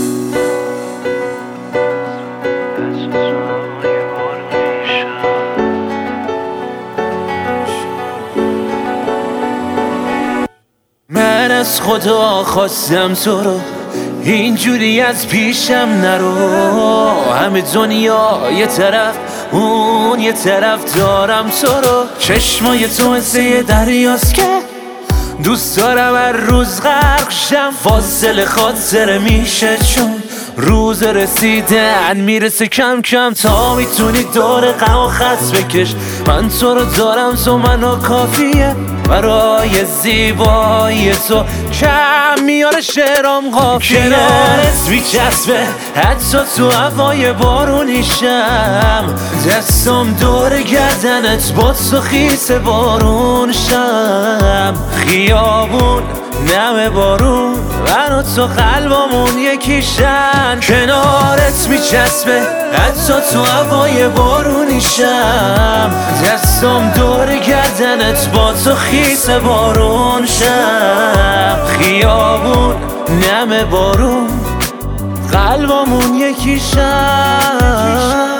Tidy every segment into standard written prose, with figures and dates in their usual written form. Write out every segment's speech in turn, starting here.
من از خدا خواستم تو رو اینجوری از پیشم نرو. همه دنیا یه طرف اون یه طرف دارم تو رو. چشمای تو مثل یه دریاست که دوست دارم هر روز غرق شم. فاصله خاطره میشه چون روز رسیدن میرسه کم کم. تا میتونی دور غم و خط بکش، من تو رو دارم تو منو کافیه. برای زیبایی تو کم میاره شعرام قافیه. کنارت میچسبه حتی تو هوای بارونیشم. دستم دور گردنت با تو خیس بارون شم. خیابون نم بارون من و تو قلبمون یکیشن. کنارت میچسبه حتی تو هوای بارونیشم. دستم دور گردنت با تو خیس بارون شم. خیابون نم بارون قلبمون یکیشن.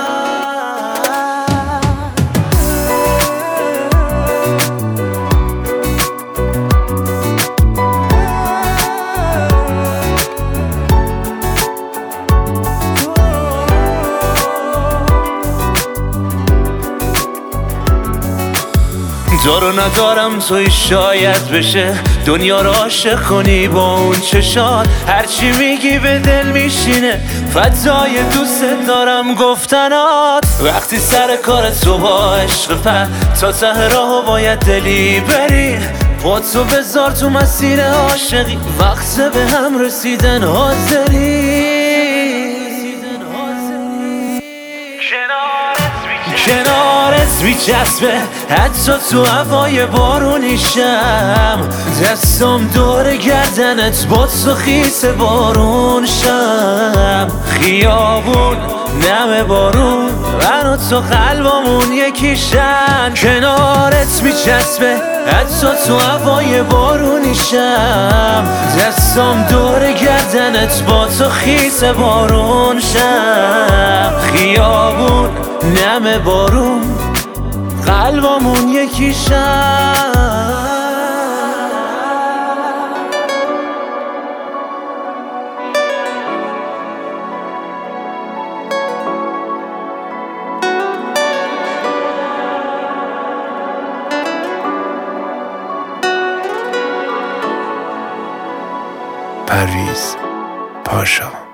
دارو ندارم توی شاید بشه دنیا رو عاشق کنی با اون چشات. هرچی میگی به دل میشینه فضای دوست دارم گفتنات. وقتی سر کار تو با عشق تا ته راهو باید دلی بری. با تو بذار تو مسیر عاشقی وقت به هم رسیدن حاضری. کنارت میچسبه حتی تو هوای بارونیشم. دستم دور گردنت با تو خیس بارون شم. خیابون نم بارون من و تو قلبمون یکیشن. کنارت میچسبه حتی تو هوای بارونیشم. دستم دور گردنت با تو خیس بارون شم. خیابون نم بارون قلبمون یکیشن. پرویز پاشا.